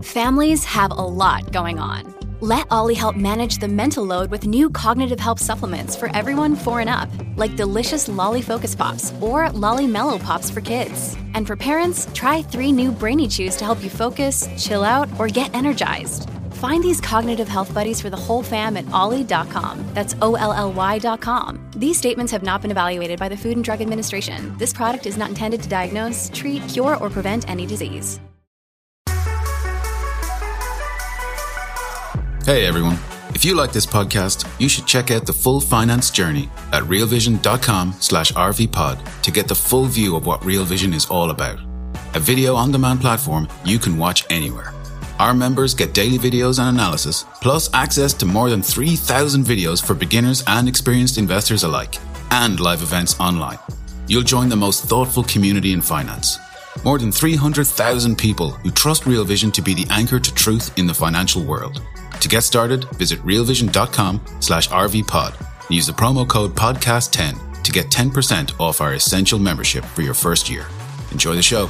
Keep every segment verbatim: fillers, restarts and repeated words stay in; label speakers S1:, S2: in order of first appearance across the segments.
S1: Families have a lot going on. Let Ollie help manage the mental load with new cognitive help supplements for everyone four and up, like delicious Lolly Focus Pops or Lolly Mellow Pops for kids. And for parents, try three new Brainy Chews to help you focus, chill out, or get energized. Find these cognitive health buddies for the whole fam at ollie dot com. That's O L L Y dot com. These statements have not been evaluated by the Food and Drug Administration. This product is not intended to diagnose, treat, cure, or prevent any disease.
S2: Hey everyone. If you like this podcast, you should check out the full finance journey at realvision.com slash rvpod to get the full view of what Real Vision is all about. A video on-demand platform you can watch anywhere. Our members get daily videos and analysis, plus access to more than three thousand videos for beginners and experienced investors alike, and live events online. You'll join the most thoughtful community in finance. More than three hundred thousand people who trust Real Vision to be the anchor to truth in the financial world. To get started, visit realvision.com slash rvpod and use the promo code podcast ten to get ten percent off our essential membership for your first year. Enjoy the show.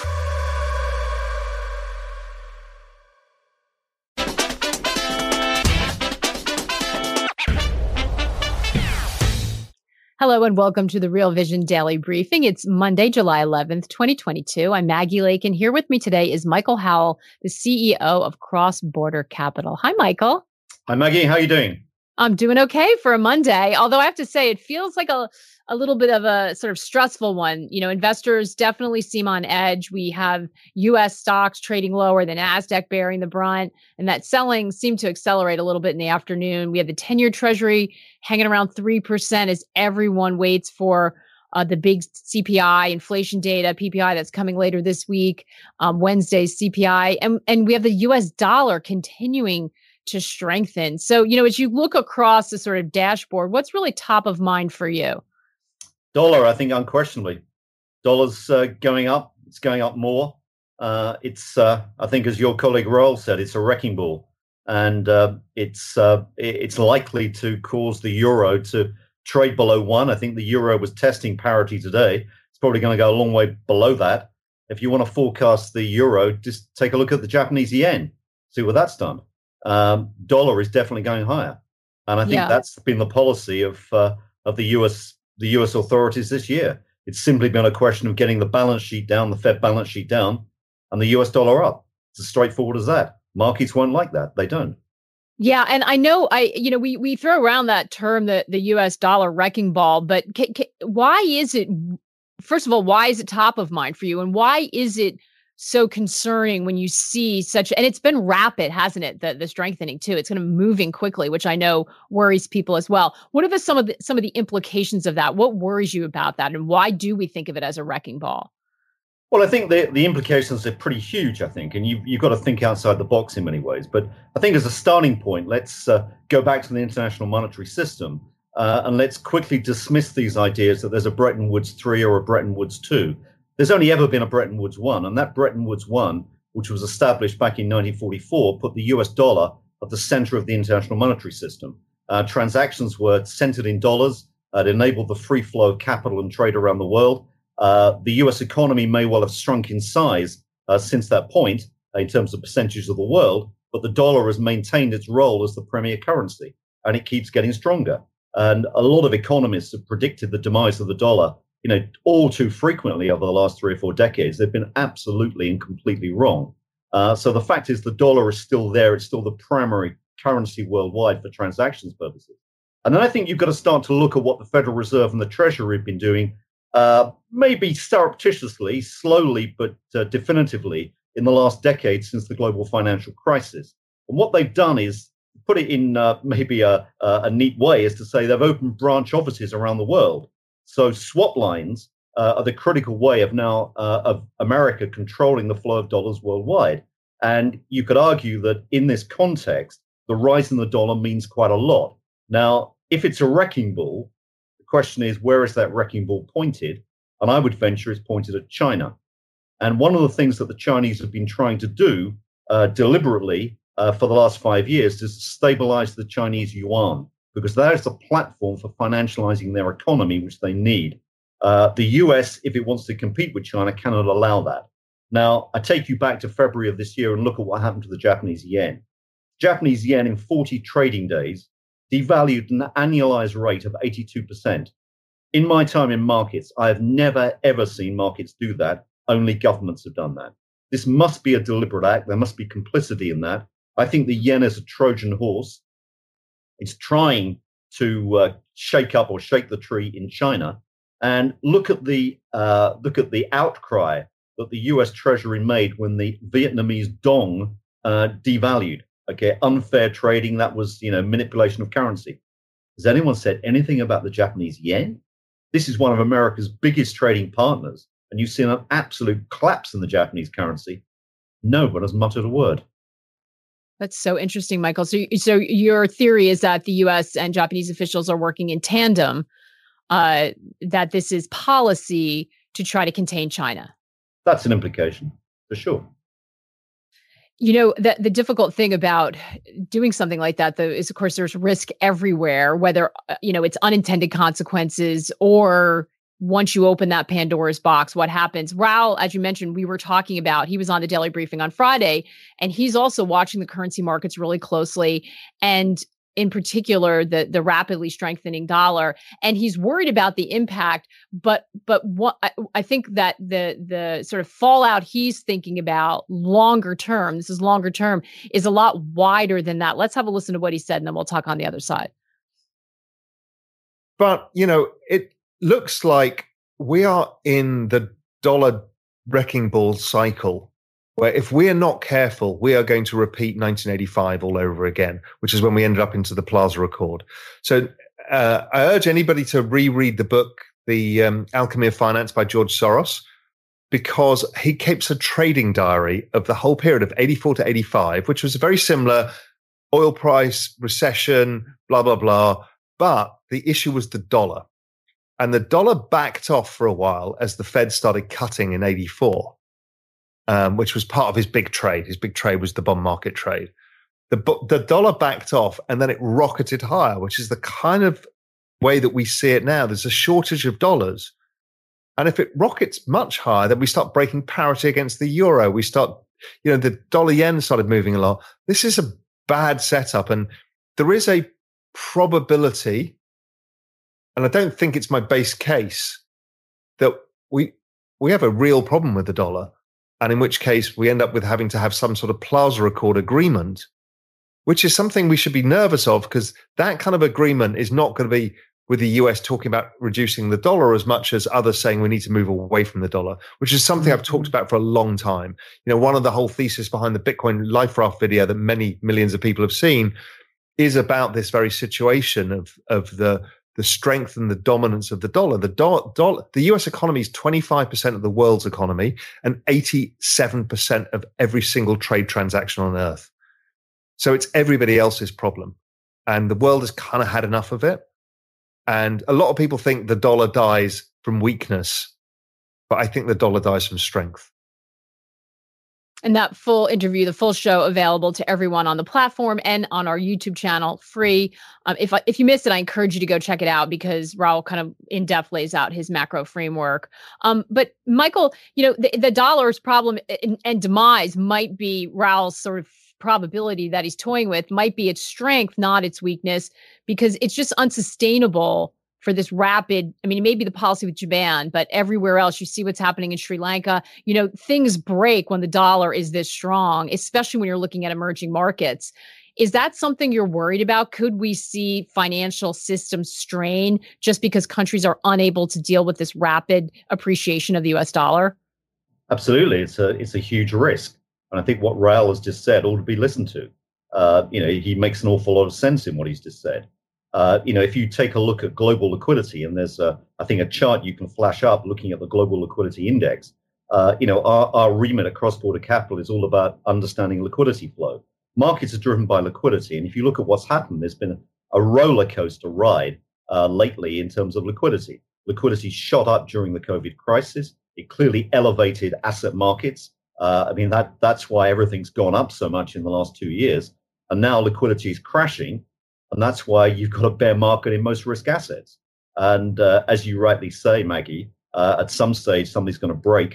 S3: Hello and welcome to the Real Vision Daily Briefing. It's Monday, July eleventh, twenty twenty-two. I'm Maggie Lake, and here with me today is Michael Howell, the C E O of Cross Border Capital. Hi, Michael.
S4: Hi, Maggie. How are you doing?
S3: I'm doing okay for a Monday, although I have to say it feels like a, a little bit of a sort of stressful one. You know, investors definitely seem on edge. We have U S stocks trading lower, the NASDAQ bearing the brunt, and that selling seemed to accelerate a little bit in the afternoon. We have the ten-year Treasury hanging around three percent as everyone waits for uh, the big C P I, inflation data, P P I that's coming later this week, um, Wednesday's C P I. And, and we have the U S dollar continuing to strengthen. So, you know, as you look across the sort of dashboard, what's really top of mind for you?
S4: Dollar, I think unquestionably. Dollar's uh, going up. It's going up more. Uh, it's, uh, I think, as your colleague Roel said, it's a wrecking ball. And uh, it's uh, it's likely to cause the euro to trade below one. I think the euro was testing parity today. It's probably going to go a long way below that. If you want to forecast the euro, just take a look at the Japanese yen, see what that's done. Um, dollar is definitely going higher. And I think yeah. that's been the policy of uh, of the U S the U S authorities this year. It's simply been a question of getting the balance sheet down, the Fed balance sheet down, and the U S dollar up. It's as straightforward as that. Markets won't like that. They don't.
S3: Yeah, and I know I, you know, we we throw around that term, the the U S dollar wrecking ball, but ca- ca- why is it? First of all, why is it top of mind for you, and why is it so concerning when you see such? And it's been rapid, hasn't it? The the strengthening too. It's kind of moving quickly, which I know worries people as well. What are the, some of the some of the implications of that? What worries you about that, and why do we think of it as a wrecking ball?
S4: Well, I think the, the implications are pretty huge, I think, and you, you've got to think outside the box in many ways. But I think as a starting point, let's uh, go back to the international monetary system uh, and let's quickly dismiss these ideas that there's a Bretton Woods three or a Bretton Woods two. There's only ever been a Bretton Woods one, and that Bretton Woods one, which was established back in nineteen forty-four, put the U S dollar at the center of the international monetary system. Uh, transactions were centered in dollars. Uh, it enabled the free flow of capital and trade around the world. Uh, the U S economy may well have shrunk in size uh, since that point uh, in terms of percentages of the world, but the dollar has maintained its role as the premier currency, and it keeps getting stronger. And a lot of economists have predicted the demise of the dollar, you know, all too frequently over the last three or four decades. They've been absolutely and completely wrong. Uh, so the fact is the dollar is still there. It's still the primary currency worldwide for transactions purposes. And then I think you've got to start to look at what the Federal Reserve and the Treasury have been doing, Uh, maybe surreptitiously, slowly, but uh, definitively in the last decade since the global financial crisis. And what they've done is put it in uh, maybe a, a, a neat way is to say they've opened branch offices around the world. So swap lines uh, are the critical way of now uh, of America controlling the flow of dollars worldwide. And you could argue that in this context, the rise in the dollar means quite a lot. Now, if it's a wrecking ball, question is, where is that wrecking ball pointed? And I would venture it's pointed at China. And one of the things that the Chinese have been trying to do uh, deliberately uh, for the last five years is to stabilize the Chinese yuan, because that is the platform for financializing their economy, which they need. Uh, the U S, if it wants to compete with China, cannot allow that. Now, I take you back to February of this year and look at what happened to the Japanese yen. Japanese yen in forty trading days devalued an annualized rate of eighty-two percent. In my time in markets, I have never, ever seen markets do that. Only governments have done that. This must be a deliberate act. There must be complicity in that. I think the yen is a Trojan horse. It's trying to uh, shake up or shake the tree in China. And look at the uh, look at the outcry that the U S Treasury made when the Vietnamese dong uh, devalued. Okay, unfair trading. That was, you know, manipulation of currency. Has anyone said anything about the Japanese yen? This is one of America's biggest trading partners, and you've seen an absolute collapse in the Japanese currency. No one has muttered a word.
S3: That's so interesting, Michael. So, so your theory is that the U S and Japanese officials are working in tandem, uh, that this is policy to try to contain China.
S4: That's an implication, for sure.
S3: You know, the, the difficult thing about doing something like that, though, is, of course, there's risk everywhere, whether, you know, it's unintended consequences or once you open that Pandora's box, what happens? Raoul, as you mentioned, we were talking about, he was on the Daily Briefing on Friday, and he's also watching the currency markets really closely. And in particular, the the rapidly strengthening dollar, and he's worried about the impact. But but what I, I think that the the sort of fallout he's thinking about longer term, this is longer term, is a lot wider than that. Let's have a listen to what he said, and then we'll talk on the other side.
S5: But you know, it looks like we are in the dollar wrecking ball cycle, where if we are not careful, we are going to repeat nineteen eighty-five all over again, which is when we ended up into the Plaza Accord. So uh, I urge anybody to reread the book, The um, Alchemy of Finance by George Soros, because he keeps a trading diary of the whole period of eighty-four to eighty-five, which was a very similar oil price, recession, blah, blah, blah. But the issue was the dollar. And the dollar backed off for a while as the Fed started cutting in eighty-four. Um, which was part of his big trade. His big trade was the bond market trade. The, the dollar backed off and then it rocketed higher, which is the kind of way that we see it now. There's a shortage of dollars. And if it rockets much higher, then we start breaking parity against the euro. We start, you know, the dollar yen started moving a lot. This is a bad setup. And there is a probability, and I don't think it's my base case, that we we have a real problem with the dollar. And in which case we end up with having to have some sort of Plaza Accord agreement, which is something we should be nervous of, because that kind of agreement is not going to be with the U S talking about reducing the dollar as much as others saying we need to move away from the dollar, which is something I've talked about for a long time. You know, one of the whole thesis behind the Bitcoin Life Raft video that many millions of people have seen is about this very situation of, of the the strength and the dominance of the dollar. The do- dollar, the U S economy is twenty-five percent of the world's economy and eighty-seven percent of every single trade transaction on earth. So it's everybody else's problem. And the world has kind of had enough of it. And a lot of people think the dollar dies from weakness, but I think the dollar dies from strength.
S3: And that full interview, the full show, available to everyone on the platform and on our YouTube channel, free. Um, if I, if you missed it, I encourage you to go check it out, because Raoul kind of in depth lays out his macro framework. Um, but Michael, you know, the, the dollar's problem and, and demise might be Raoul's sort of probability that he's toying with, might be its strength, not its weakness, because it's just unsustainable for this rapid, I mean, it may be the policy with Japan, but everywhere else, you see what's happening in Sri Lanka. You know, things break when the dollar is this strong, especially when you're looking at emerging markets. Is that something you're worried about? Could we see financial systems strain just because countries are unable to deal with this rapid appreciation of the U S dollar?
S4: Absolutely. It's a, it's a huge risk. And I think what Raoul has just said ought to be listened to. Uh, you know, he makes an awful lot of sense in what he's just said. Uh, you know, if you take a look at global liquidity, and there's, a, I think, a chart you can flash up looking at the global liquidity index, uh, you know, our, our remit at cross-border capital is all about understanding liquidity flow. Markets are driven by liquidity. And if you look at what's happened, there's been a roller coaster ride uh, lately in terms of liquidity. Liquidity shot up during the COVID crisis. It clearly elevated asset markets. Uh, I mean, that that's why everything's gone up so much in the last two years. And now liquidity is crashing. And that's why you've got a bear market in most risk assets. And uh, as you rightly say, Maggie, uh, at some stage, somebody's going to break.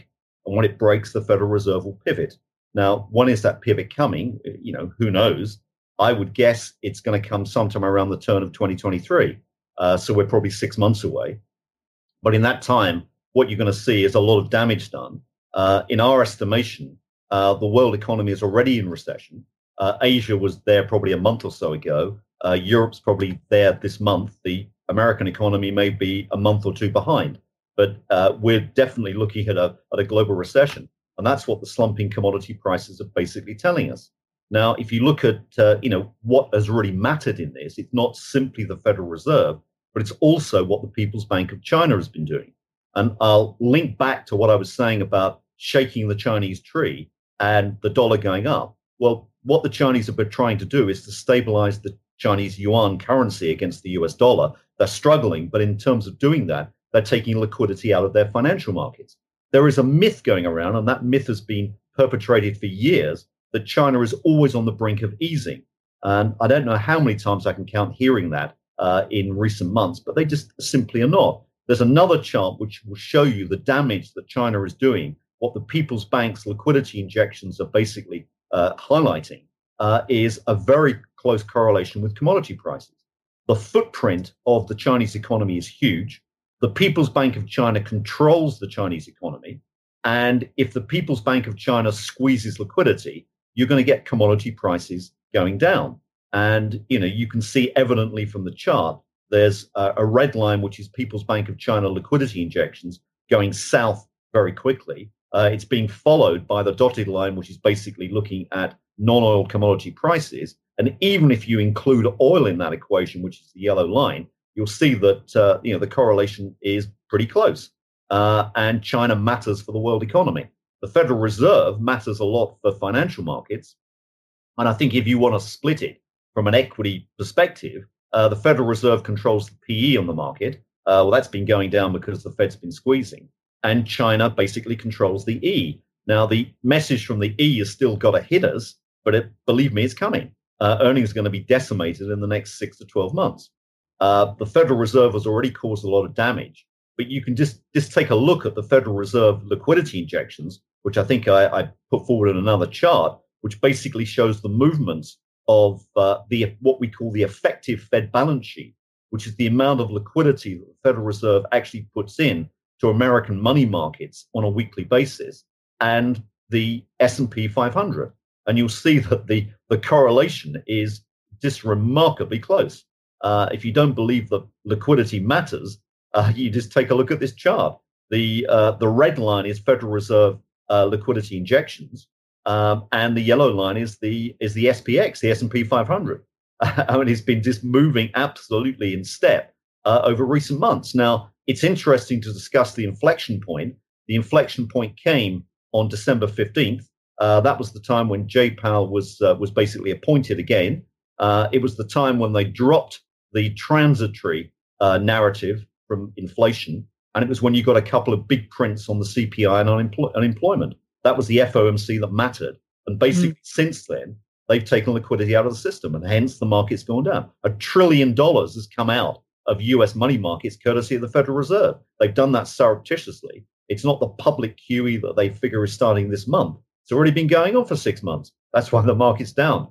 S4: And when it breaks, the Federal Reserve will pivot. Now, when is that pivot coming? You know, who knows? I would guess it's going to come sometime around the turn of twenty twenty-three. Uh, so we're probably six months away. But in that time, what you're going to see is a lot of damage done. Uh, in our estimation, uh, the world economy is already in recession. Uh, Asia was there probably a month or so ago. Uh, Europe's probably there this month. The American economy may be a month or two behind. But uh, we're definitely looking at a, at a global recession. And that's what the slumping commodity prices are basically telling us. Now, if you look at, uh, you know, what has really mattered in this, it's not simply the Federal Reserve, but it's also what the People's Bank of China has been doing. And I'll link back to what I was saying about shaking the Chinese tree and the dollar going up. Well, what the Chinese have been trying to do is to stabilize the Chinese yuan currency against the U S dollar. They're struggling, but in terms of doing that, they're taking liquidity out of their financial markets. There is a myth going around, and that myth has been perpetrated for years, that China is always on the brink of easing. And I don't know how many times I can count hearing that uh, in recent months, but they just simply are not. There's another chart which will show you the damage that China is doing. What the People's Bank's liquidity injections are basically uh, highlighting uh, is a very close correlation with commodity prices. The footprint of the Chinese economy is huge. The People's Bank of China controls the Chinese economy. And if the People's Bank of China squeezes liquidity, you're going to get commodity prices going down. And, you know, you can see evidently from the chart, there's a, a red line, which is People's Bank of China liquidity injections going south very quickly. Uh, it's being followed by the dotted line, which is basically looking at non-oil commodity prices. And even if you include oil in that equation, which is the yellow line, you'll see that, uh, you know, the correlation is pretty close. Uh, and China matters for the world economy. The Federal Reserve matters a lot for financial markets. And I think if you want to split it from an equity perspective, uh, the Federal Reserve controls the P E on the market. Uh, well, that's been going down because the Fed's been squeezing. And China basically controls the E. Now, the message from the E has still got to hit us, but it, believe me, it's coming. Uh, earnings are going to be decimated in the next six to twelve months. Uh, the Federal Reserve has already caused a lot of damage. But you can just, just take a look at the Federal Reserve liquidity injections, which I think I, I put forward in another chart, which basically shows the movements of uh, the what we call the effective Fed balance sheet, which is the amount of liquidity that the Federal Reserve actually puts in to American money markets on a weekly basis, and the S and P five hundred. And you'll see that the, the correlation is just remarkably close. Uh, if you don't believe that liquidity matters, uh, you just take a look at this chart. The uh, the red line is Federal Reserve uh, liquidity injections, um, and the yellow line is the is the S P X, the S and P five hundred. I mean, it's been just moving absolutely in step uh, over recent months. Now, it's interesting to discuss the inflection point. The inflection point came on December fifteenth. Uh, that was the time when Jay Powell was uh, was basically appointed again. Uh, it was the time when they dropped the transitory uh, narrative from inflation, and it was when you got a couple of big prints on the C P I and unemploy- unemployment. That was the F O M C that mattered. And basically, mm. since then, they've taken liquidity out of the system, and hence the market's gone down. A trillion dollars has come out of U S money markets courtesy of the Federal Reserve. They've done that surreptitiously. It's not the public Q E that they figure is starting this month. It's already been going on for six months. That's why the market's down.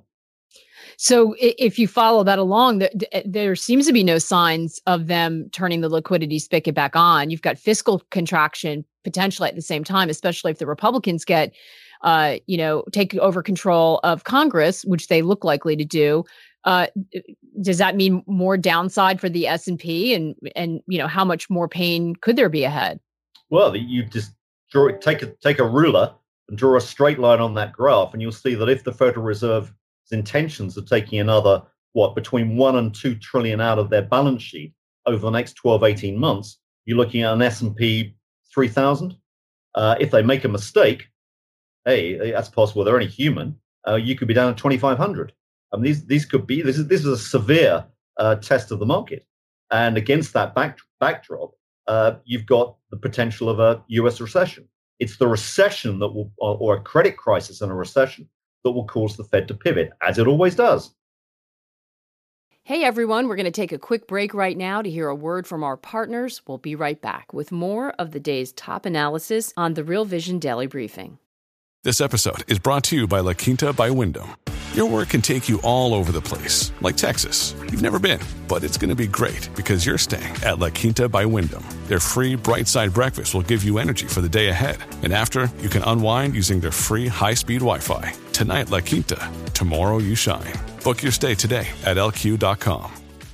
S3: So if you follow that along, there seems to be no signs of them turning the liquidity spigot back on. You've got fiscal contraction potentially at the same time, especially if the Republicans get, uh, you know, take over control of Congress, which they look likely to do. Uh, does that mean more downside for the S and P, and and you know, how much more pain could there be ahead?
S4: Well, you just draw take a take a ruler and draw a straight line on that graph, and you'll see that if the Federal Reserve's intentions of taking another, what, between one and two trillion out of their balance sheet over the next twelve, eighteen months, you're looking at an S and P three thousand. Uh, if they make a mistake, hey, that's possible. They're only human. Uh, you could be down at twenty-five hundred. I mean, these these could be, this is this is a severe uh, test of the market. And against that back, backdrop, uh, you've got the potential of a U S recession. It's the recession that will, or, or a credit crisis and a recession that will cause the Fed to pivot, as it always does.
S6: Hey everyone, we're going to take a quick break right now to hear a word from our partners. We'll be right back with more of the day's top analysis on the Real Vision Daily Briefing.
S7: This episode is brought to you by La Quinta by Wyndham. Your work can take you all over the place, like Texas. You've never been, but it's going to be great because you're staying at La Quinta by Wyndham. Their free Bright Side breakfast will give you energy for the day ahead. And after, you can unwind using their free high-speed Wi-Fi. Tonight, La Quinta. Tomorrow, you shine. Book your stay today at L Q dot com.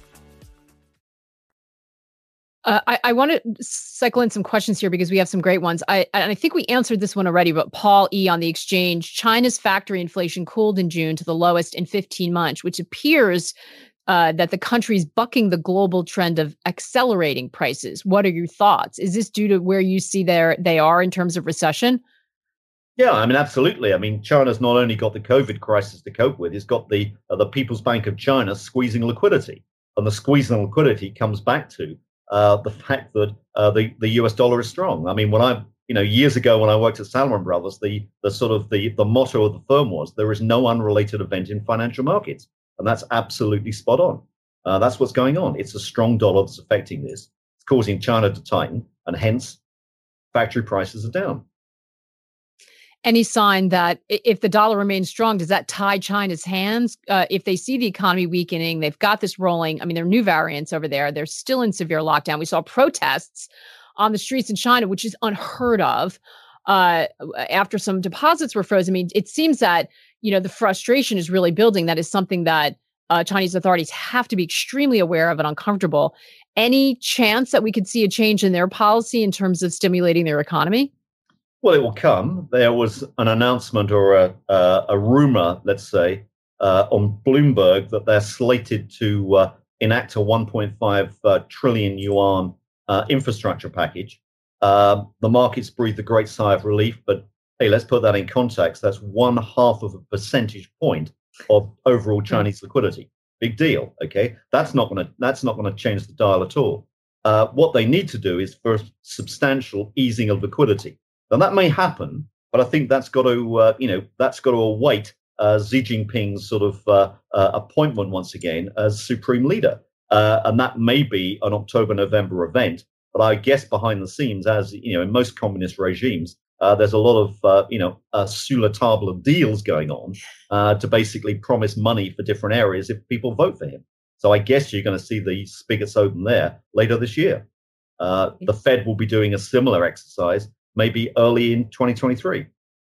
S3: Uh, I, I want to cycle in some questions here because we have some great ones. I, and I think we answered this one already, but Paul E. on the exchange, China's factory inflation cooled in June to the lowest in fifteen months, which appears uh, that the country's bucking the global trend of accelerating prices. What are your thoughts? Is this due to where you see their, they are in terms of recession?
S4: Yeah, I mean, absolutely. I mean, China's not only got the COVID crisis to cope with, it's got the uh, the People's Bank of China squeezing liquidity. And the squeezing liquidity comes back to uh, the fact that uh, the, the U S dollar is strong. I mean, when I, you know, years ago when I worked at Salomon Brothers, the the sort of the, the motto of the firm was, there is no unrelated event in financial markets. And that's absolutely spot on. Uh, that's what's going on. It's a strong dollar that's affecting this. It's causing China to tighten, and hence factory prices are down.
S3: Any sign that if the dollar remains strong, does that tie China's hands? Uh, if they see the economy weakening, they've got this rolling. I mean, there are new variants over there. They're still in severe lockdown. We saw protests on the streets in China, which is unheard of, uh, after some deposits were frozen. I mean, it seems that, you know, the frustration is really building. That is something that uh, Chinese authorities have to be extremely aware of and uncomfortable. Any chance that we could see a change in their policy in terms of stimulating their economy?
S4: Well, it will come. There was an announcement or a, uh, a rumor, let's say, uh, on Bloomberg that they're slated to uh, enact a one point five uh, trillion yuan uh, infrastructure package. Uh, the markets breathed a great sigh of relief, but hey, let's put that in context. That's one half of a percentage point of overall Chinese liquidity. Big deal. Okay, that's not going to that's not going to change the dial at all. Uh, what they need to do is for substantial easing of liquidity. And that may happen, but I think that's got to, uh, you know, that's got to await uh, Xi Jinping's sort of uh, uh, appointment once again as supreme leader. Uh, and that may be an October, November event. But I guess behind the scenes, as you know, in most communist regimes, uh, there's a lot of, uh, you know, uh, sur la table of deals going on uh, to basically promise money for different areas if people vote for him. So I guess you're going to see the spigots open there later this year. Uh, the Fed will be doing a similar exercise, maybe early in twenty twenty-three.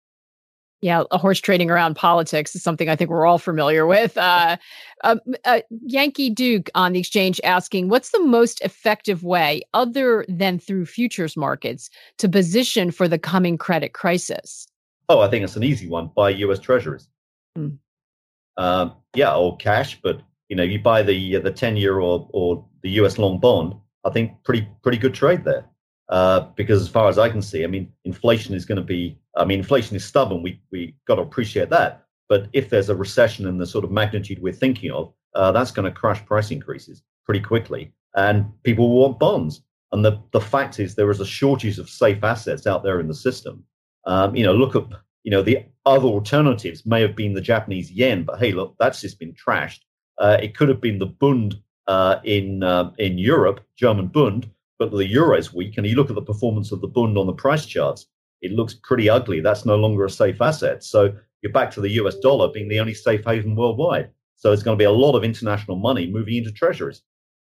S3: Yeah, a horse trading around politics is something I think we're all familiar with. Uh, uh, uh, Yankee Duke on the exchange asking, what's the most effective way, other than through futures markets, to position for the coming credit crisis?
S4: Oh, I think it's an easy one. Buy U S Treasuries. Mm. Um, yeah, or cash, but you know, you buy the the ten-year or or the U S long bond. I think pretty pretty good trade there. Uh, because as far as I can see, I mean, inflation is going to be, I mean, inflation is stubborn. We we got to appreciate that. But if there's a recession in the sort of magnitude we're thinking of, uh, that's going to crush price increases pretty quickly. And people will want bonds. And the, the fact is there is a shortage of safe assets out there in the system. Um, you know, look at, you know, the other alternatives may have been the Japanese yen, but hey, look, that's just been trashed. Uh, it could have been the Bund uh, in uh, in Europe, German Bund. But the euro is weak, and you look at the performance of the Bund on the price charts, it looks pretty ugly. That's no longer a safe asset. So you're back to the U S dollar being the only safe haven worldwide. So it's going to be a lot of international money moving into treasuries.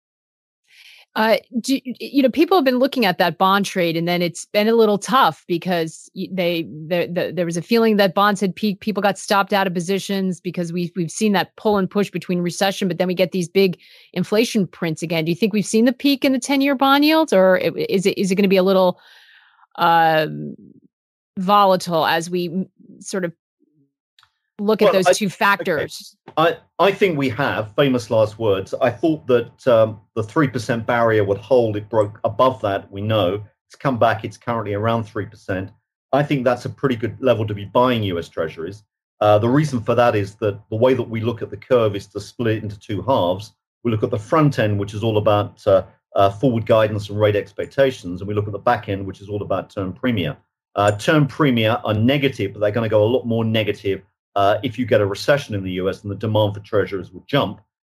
S3: Uh, do, you know, people have been looking at that bond trade, and then it's been a little tough because they the, the, there was a feeling that bonds had peaked. People got stopped out of positions because we we've seen that pull and push between recession, but then we get these big inflation prints again. Do you think we've seen the peak in the ten-year bond yields, or is it is it going to be a little uh, volatile as we sort of look at well, those I, two factors?
S4: Okay. I, I think we have, famous last words. I thought that um, the three percent barrier would hold. It broke above that, we know. It's come back. It's currently around three percent. I think that's a pretty good level to be buying U S Treasuries. Uh, the reason for that is that the way that we look at the curve is to split it into two halves. We look at the front end, which is all about uh, uh, forward guidance and rate expectations, and we look at the back end, which is all about term premia. Uh, term premia are negative, but they're going to go a lot more negative Uh, if you get a recession in the U S, and the demand for treasuries will jump.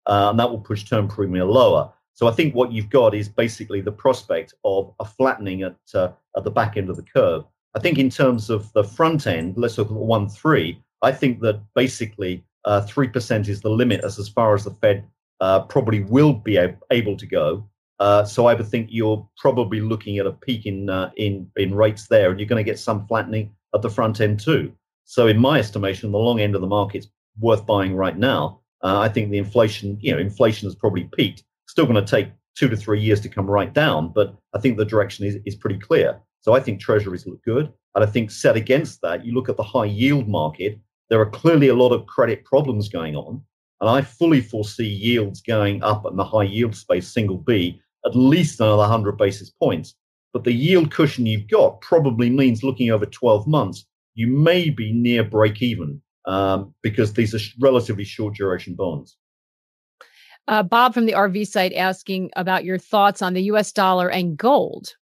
S4: uh, and that will push term premium lower. So I think what you've got is basically the prospect of a flattening at uh, at the back end of the curve. I think in terms of the front end, let's look at the one three. I think that basically uh, three percent is the limit as, as far as the Fed uh, probably will be a- able to go. Uh, so I would think you're probably looking at a peak in uh, in in rates there, and you're going to get some flattening at the front end too. So in my estimation, the long end of the market's worth buying right now. Uh, I think the inflation, you know, inflation has probably peaked. Still going to take two to three years to come right down, but I think the direction is, is pretty clear. So I think treasuries look good. And I think set against that, you look at the high yield market, there are clearly a lot of credit problems going on. And I fully foresee yields going up in the high yield space, single B, at least another one hundred basis points. But the yield cushion you've got probably means looking over twelve months, you may be near break even um, because these are sh- relatively short duration bonds.
S3: Uh, Bob from the R V site asking about your thoughts on the U S dollar and gold.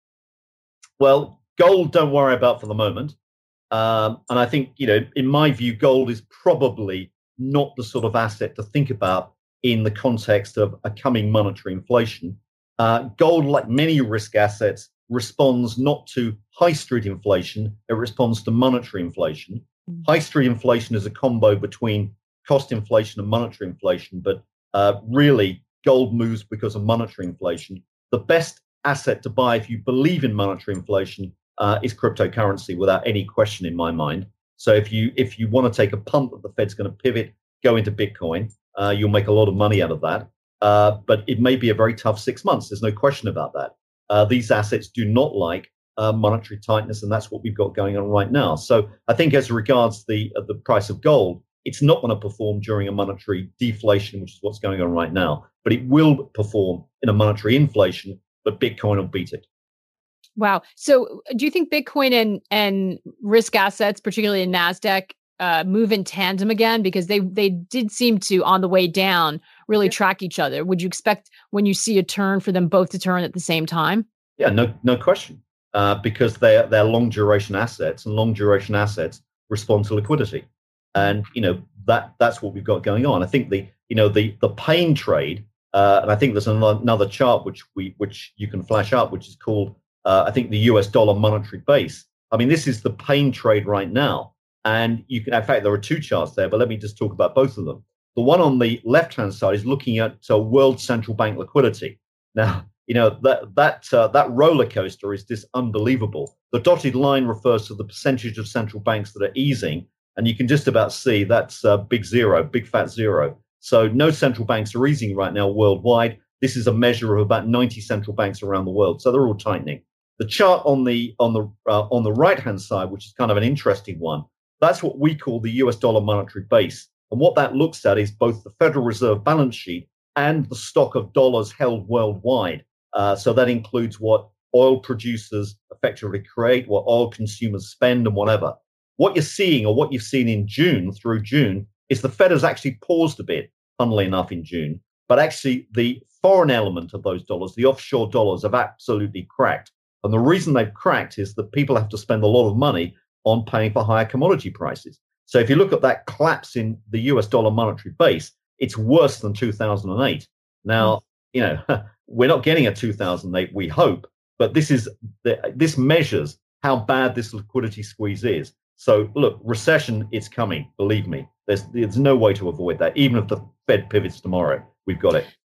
S4: Well, gold, don't worry about for the moment. Um, and I think, you know, in my view, gold is probably not the sort of asset to think about in the context of a coming monetary inflation. Uh, gold, like many risk assets, responds not to high street inflation, it responds to monetary inflation. Mm-hmm. High street inflation is a combo between cost inflation and monetary inflation, but uh, really gold moves because of monetary inflation. The best asset to buy if you believe in monetary inflation uh, is cryptocurrency, without any question in my mind. So if you if you want to take a punt that the Fed's going to pivot, go into Bitcoin, uh, you'll make a lot of money out of that. Uh, but it may be a very tough six months. There's no question about that. Uh, these assets do not like uh, monetary tightness, and that's what we've got going on right now. So I think as regards the uh, the price of gold, it's not going to perform during a monetary deflation, which is what's going on right now. But it will perform in a monetary inflation, but Bitcoin will beat it.
S3: Wow. So do you think Bitcoin and, and risk assets, particularly in NASDAQ, uh, move in tandem again? Because they they did seem to, on the way down, really yeah. track each other. Would you expect when you see a turn for them both to turn at the same time?
S4: Yeah, no no question. Uh, because they're, they're long duration assets, and long duration assets respond to liquidity. And, you know, that that's what we've got going on. I think the, you know, the the pain trade, uh, and I think there's another, another chart which we which you can flash up, which is called, uh, I think, the U S dollar monetary base. I mean, this is the pain trade right now. And you can, in fact, there are two charts there, but let me just talk about both of them. The one on the left-hand side is looking at uh, world central bank liquidity. Now, you know, that that uh, that roller coaster is just unbelievable. The dotted line refers to the percentage of central banks that are easing. And you can just about see that's uh, big zero, big fat zero. So no central banks are easing right now worldwide. This is a measure of about ninety central banks around the world. So they're all tightening. The chart on the on the uh, on the right hand side, which is kind of an interesting one, that's what we call the U S dollar monetary base. And what that looks at is both the Federal Reserve balance sheet and the stock of dollars held worldwide. Uh, so that includes what oil producers effectively create, what oil consumers spend, and whatever. What you're seeing, or what you've seen in June through June, is the Fed has actually paused a bit, funnily enough, in June. But actually, the foreign element of those dollars, the offshore dollars, have absolutely cracked. And the reason they've cracked is that people have to spend a lot of money on paying for higher commodity prices. So if you look at that collapse in the U S dollar monetary base, it's worse than two thousand eight. Now, you know, we're not getting a two thousand eight, we hope, but this is the, this measures how bad this liquidity squeeze is. So look, recession, it's coming. Believe me, there's there's no way to avoid that. Even if the Fed pivots tomorrow, we've got it.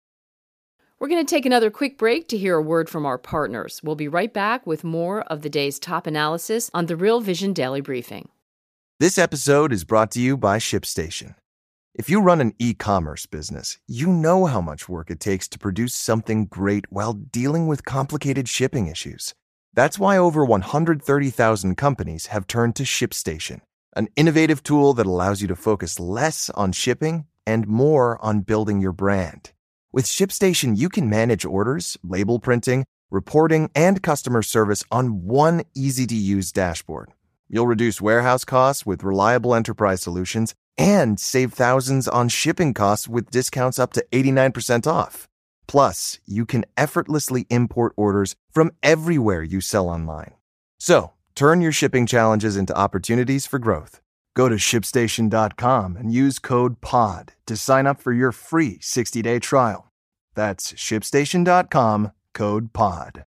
S6: We're going to take another quick break to hear a word from our partners. We'll be right back with more of the day's top analysis on the Real Vision Daily Briefing.
S8: This episode is brought to you by ShipStation. If you run an e-commerce business, you know how much work it takes to produce something great while dealing with complicated shipping issues. That's why over one hundred thirty thousand companies have turned to ShipStation, an innovative tool that allows you to focus less on shipping and more on building your brand. With ShipStation, you can manage orders, label printing, reporting, and customer service on one easy-to-use dashboard. You'll reduce warehouse costs with reliable enterprise solutions and save thousands on shipping costs with discounts up to eighty-nine percent off. Plus, you can effortlessly import orders from everywhere you sell online. So, turn your shipping challenges into opportunities for growth. Go to ship station dot com and use code P O D to sign up for your free sixty-day trial. That's ship station dot com, code P O D.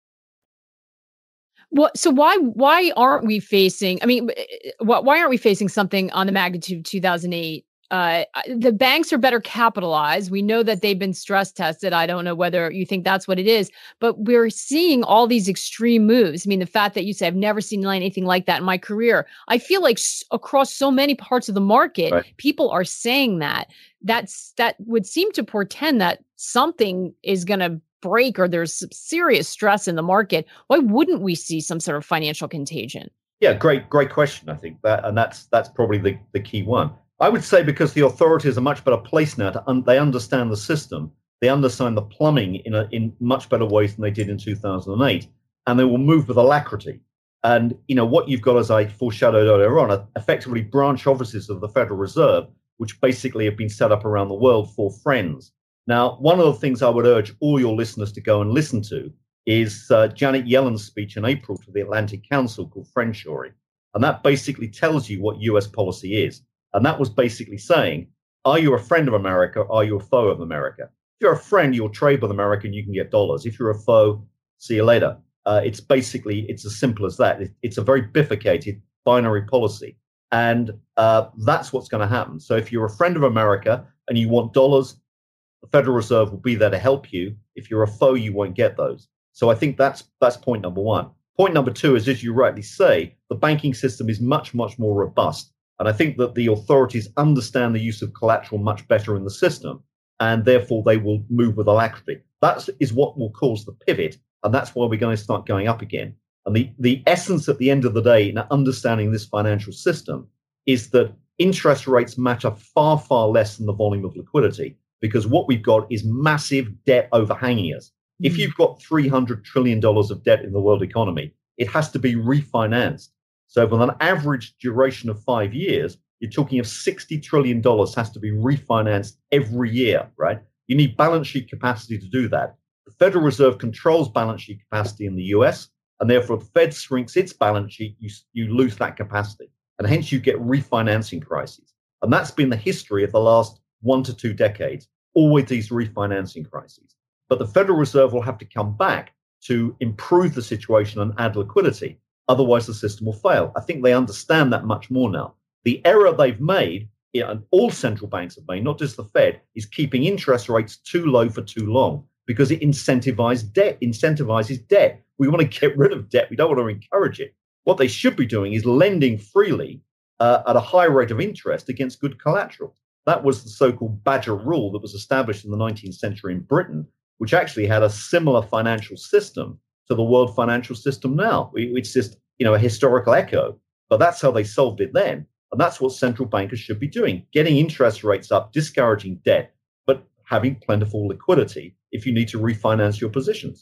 S3: Well, so why why aren't we facing? I mean, why aren't we facing something on the magnitude of two thousand eight? Uh, the banks are better capitalized. We know that they've been stress tested. I don't know whether you think that's what it is, but we're seeing all these extreme moves. I mean, the fact that you say, I've never seen anything like that in my career. I feel like s- across so many parts of the market, right. people are saying that. That's that would seem to portend that something is going to break or there's some serious stress in the market. Why wouldn't we see some sort of financial contagion?
S4: Yeah, great, great question. I think that, and that's that's probably the, the key one. I would say because the authorities are much better placed now to un- they understand the system, they understand the plumbing in a, in much better ways than they did in two thousand eight, and they will move with alacrity. And you know what you've got, as I foreshadowed earlier on, are effectively branch offices of the Federal Reserve, which basically have been set up around the world for friends. Now, one of the things I would urge all your listeners to go and listen to is uh, Janet Yellen's speech in April to the Atlantic Council called Friendshoring, and that basically tells you what U S policy is. And that was basically saying, are you a friend of America? Are you a foe of America? If you're a friend, you'll trade with America and you can get dollars. If you're a foe, see you later. Uh, it's basically, it's as simple as that. It, it's a very bifurcated binary policy. And uh, that's what's going to happen. So if you're a friend of America and you want dollars, the Federal Reserve will be there to help you. If you're a foe, you won't get those. So I think that's that's point number one. Point number two is, as you rightly say, the banking system is much, much more robust. And I think that the authorities understand the use of collateral much better in the system, and therefore they will move with alacrity. That is what will cause the pivot, and that's why we're going to start going up again. And the, the essence at the end of the day in understanding this financial system is that interest rates matter far, far less than the volume of liquidity, because what we've got is massive debt overhanging us. Mm-hmm. If you've got three hundred trillion dollars of debt in the world economy, it has to be refinanced. So with an average duration of five years, you're talking of sixty trillion dollars has to be refinanced every year, right? You need balance sheet capacity to do that. The Federal Reserve controls balance sheet capacity in the U S, and therefore if the Fed shrinks its balance sheet, you, you lose that capacity. And hence you get refinancing crises. And that's been the history of the last one to two decades, always these refinancing crises. But the Federal Reserve will have to come back to improve the situation and add liquidity. Otherwise, the system will fail. I think they understand that much more now. The error they've made, you know, and all central banks have made, not just the Fed, is keeping interest rates too low for too long because it incentivizes debt. Incentivizes debt. We want to get rid of debt. We don't want to encourage it. What they should be doing is lending freely uh, at a high rate of interest against good collateral. That was the so-called Badger Rule that was established in the nineteenth century in Britain, which actually had a similar financial system to the world financial system now. It's just, you know, a historical echo, but that's how they solved it then. And that's what central bankers should be doing, getting interest rates up, discouraging debt, but having plentiful liquidity if you need to refinance your positions.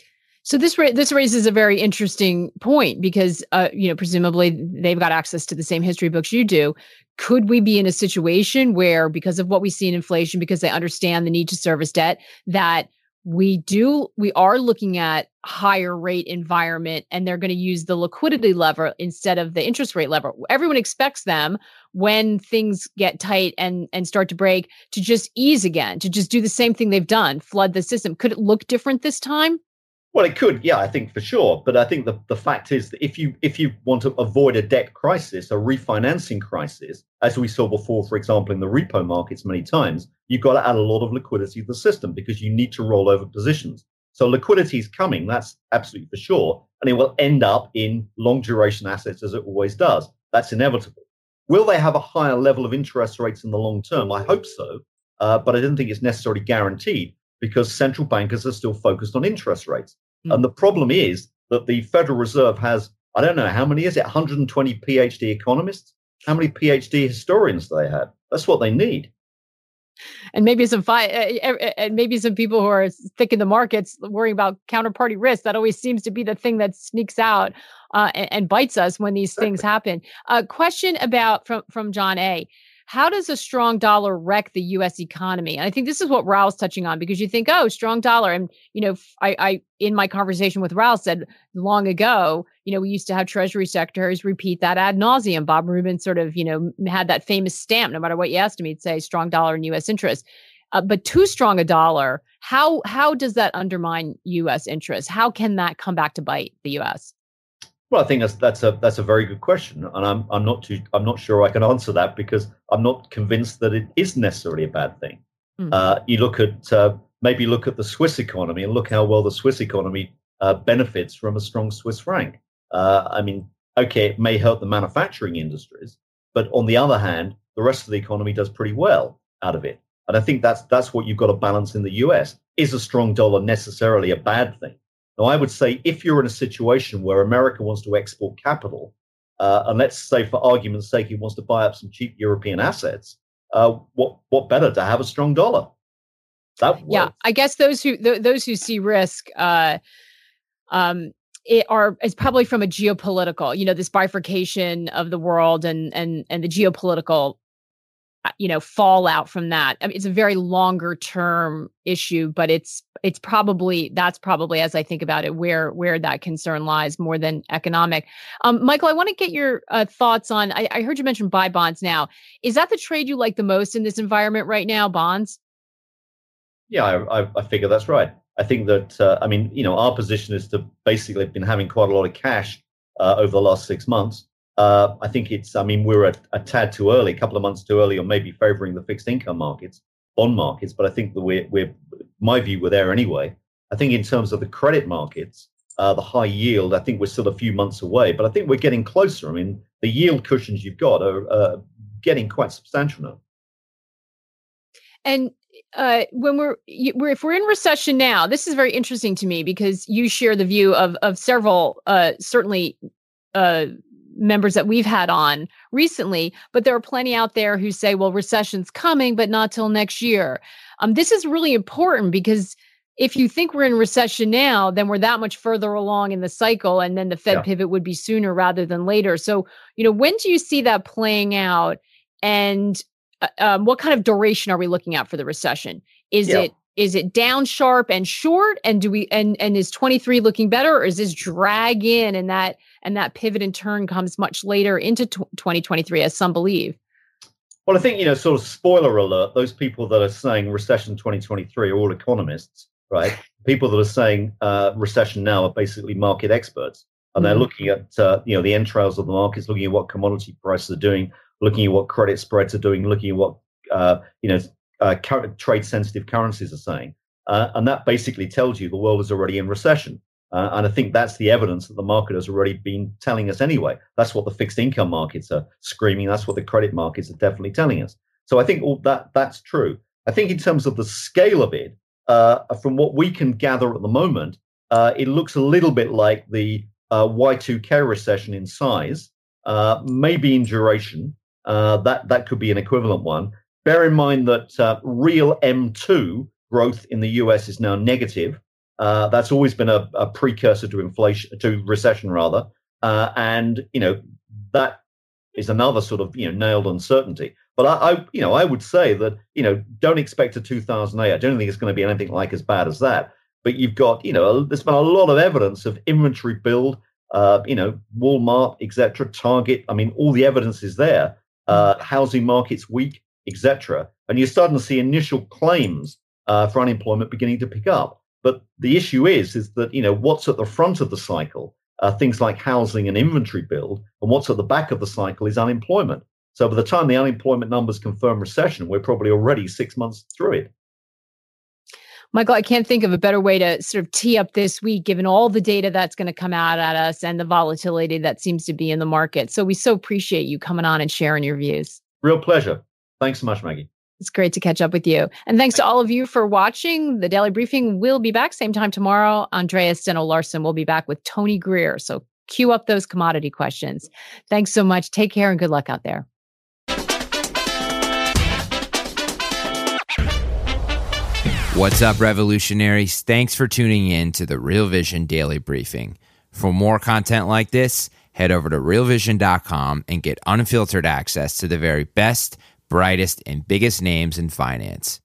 S3: So this ra- this raises a very interesting point because, uh, you know, presumably they've got access to the same history books you do. Could we be in a situation where, because of what we see in inflation, because they understand the need to service debt, that we do, we are looking at higher rate environment and they're going to use the liquidity lever instead of the interest rate lever? Everyone expects them, when things get tight and, and start to break, to just ease again, to just do the same thing they've done, flood the system. Could it look different this time?
S4: Well, it could, yeah, I think for sure. But I think the, the fact is that if you if you want to avoid a debt crisis, a refinancing crisis, as we saw before, for example, in the repo markets many times, you've got to add a lot of liquidity to the system because you need to roll over positions. So liquidity is coming, that's absolutely for sure. And it will end up in long duration assets as it always does. That's inevitable. Will they have a higher level of interest rates in the long term? I hope so, uh, but I don't think it's necessarily guaranteed because central bankers are still focused on interest rates. And the problem is that the Federal Reserve has, I don't know, how many is it? one hundred twenty PhD economists? How many PhD historians do they have? That's what they need.
S3: And maybe some fi- and maybe some people who are thick in the markets worrying about counterparty risk. That always seems to be the thing that sneaks out uh, and, and bites us when these exactly. things happen. A uh, question about from from John A. how does a strong dollar wreck the U S economy? And I think this is what Raul's touching on, because you think, oh, strong dollar. And, you know, I, I in my conversation with Raul said long ago, you know, we used to have Treasury secretaries repeat that ad nauseum. Bob Rubin sort of, you know, had that famous stamp. No matter what you asked him, he'd say strong dollar and U S interest. Uh, but too strong a dollar, how how does that undermine U S interests? How can that come back to bite the U S?
S4: Well, I think that's that's a that's a very good question, and I'm I'm not too I'm not sure I can answer that, because I'm not convinced that it is necessarily a bad thing. Mm. Uh, you look at uh, maybe look at the Swiss economy and look how well the Swiss economy uh, benefits from a strong Swiss franc. Uh, I mean, okay, it may hurt the manufacturing industries, but on the other hand, the rest of the economy does pretty well out of it. And I think that's that's what you've got to balance in the U S. Is a strong dollar necessarily a bad thing? Now, I would say if you're in a situation where America wants to export capital, uh, and let's say for argument's sake, it wants to buy up some cheap European assets, uh, what what better to have a strong dollar? That
S3: yeah, I guess those who th- those who see risk uh, um, it are is probably from a geopolitical, you know, this bifurcation of the world and and and the geopolitical, you know, fallout from that. I mean, it's a very longer term issue, but it's it's probably that's probably, as I think about it, where where that concern lies more than economic. Um, Michael, I want to get your uh, thoughts on. I, I heard you mention buy bonds. Now, is that the trade you like the most in this environment right now? Bonds?
S4: Yeah, I, I, I figure that's right. I think that uh, I mean, you know, our position is to basically been having quite a lot of cash uh, over the last six months. Uh, I think it's, I mean, we're a, a tad too early, a couple of months too early, or maybe favoring the fixed income markets, bond markets. But I think that we're, we're, my view, we're there anyway. I think in terms of the credit markets, uh, the high yield, I think we're still a few months away, but I think we're getting closer. I mean, the yield cushions you've got are uh, getting quite substantial now.
S3: And uh, when we're, we're, if we're in recession now, this is very interesting to me, because you share the view of, of several, uh, certainly, uh, members that we've had on recently, but there are plenty out there who say, well, recession's coming, but not till next year. Um, this is really important, because if you think we're in recession now, then we're that much further along in the cycle, and then the Fed yeah. pivot would be sooner rather than later. So, you know, when do you see that playing out, and uh, um, what kind of duration are we looking at for the recession? Is yeah. it Is it down sharp and short? And do we and and is twenty-three looking better, or is this drag in and that and that pivot and turn comes much later into twenty twenty-three, as some believe?
S4: Well, I think, you know, sort of spoiler alert, those people that are saying recession twenty twenty-three are all economists, right? People that are saying uh, recession now are basically market experts, and mm-hmm. they're looking at uh, you know, the entrails of the markets, looking at what commodity prices are doing, looking at what credit spreads are doing, looking at what uh, you know. Uh, trade-sensitive currencies are saying, uh, and that basically tells you the world is already in recession. Uh, and I think that's the evidence that the market has already been telling us anyway. That's what the fixed income markets are screaming. That's what the credit markets are definitely telling us. So I think all that that's true. I think in terms of the scale of it, uh, from what we can gather at the moment, uh, it looks a little bit like the uh, Y two K recession in size, uh, maybe in duration. Uh, that that could be an equivalent one. Bear in mind that uh, real M two growth in the U S is now negative. Uh, that's always been a, a precursor to inflation, to recession rather, uh, and you know that is another sort of you know nailed uncertainty. But I, I, you know, I would say that you know don't expect a two thousand eight. I don't think it's going to be anything like as bad as that. But you've got you know there's been a lot of evidence of inventory build. Uh, you know, Walmart, et cetera, Target. I mean, all the evidence is there. Uh, housing markets weak, et cetera. And you're starting to see initial claims uh, for unemployment beginning to pick up. But the issue is, is that, you know, what's at the front of the cycle, uh, things like housing and inventory build, and what's at the back of the cycle is unemployment. So by the time the unemployment numbers confirm recession, we're probably already six months through it.
S3: Michael, I can't think of a better way to sort of tee up this week, given all the data that's going to come out at us and the volatility that seems to be in the market. So we so appreciate you coming on and sharing your views.
S4: Real pleasure. Thanks so much, Maggie.
S3: It's great to catch up with you. And thanks to all of you for watching. The Daily Briefing will be back same time tomorrow. Andrea Steno-Larsen will be back with Tony Greer. So cue up those commodity questions. Thanks so much. Take care and good luck out there.
S9: What's up, revolutionaries? Thanks for tuning in to the Real Vision Daily Briefing. For more content like this, head over to real vision dot com and get unfiltered access to the very best brightest, and biggest names in finance.